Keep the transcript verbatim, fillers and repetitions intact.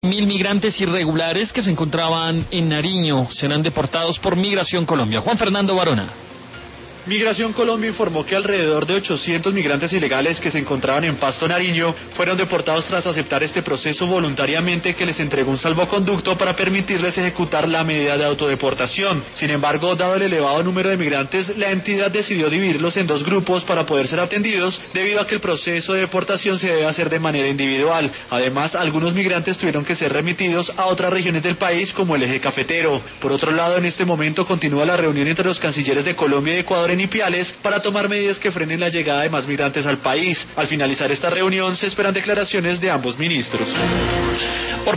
Mil migrantes irregulares que se encontraban en Nariño serán deportados por Migración Colombia. Juan Fernando Barona. Migración Colombia informó que alrededor de ochocientos migrantes ilegales que se encontraban en Pasto, Nariño, fueron deportados tras aceptar este proceso voluntariamente que les entregó un salvoconducto para permitirles ejecutar la medida de autodeportación. Sin embargo, dado el elevado número de migrantes, la entidad decidió dividirlos en dos grupos para poder ser atendidos, debido a que el proceso de deportación se debe hacer de manera individual. Además, algunos migrantes tuvieron que ser remitidos a otras regiones del país, como el eje cafetero. Por otro lado, en este momento continúa la reunión entre los cancilleres de Colombia y Ecuador en Ipiales para tomar medidas que frenen la llegada de más migrantes al país. Al finalizar esta reunión se esperan declaraciones de ambos ministros.